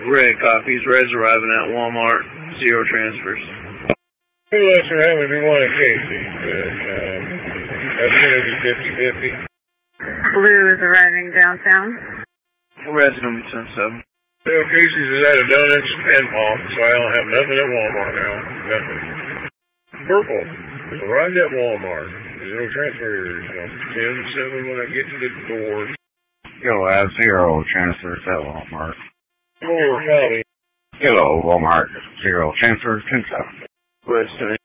Red copies. Red's arriving at Walmart. 0 transfers. Who else are having you one at Casey? That's going to be 50-50. Blue is arriving downtown. Red's going to be 10-7. Well, Casey's is out of donuts and pop, so I don't have nothing at Walmart now. Nothing. Purple is arrived at Walmart. 0 transfers. 10-7 when I get to the door. You'll have 0 transfers at Walmart. 4 copy. Hello, Walmart. 0 transfers, 10-7. West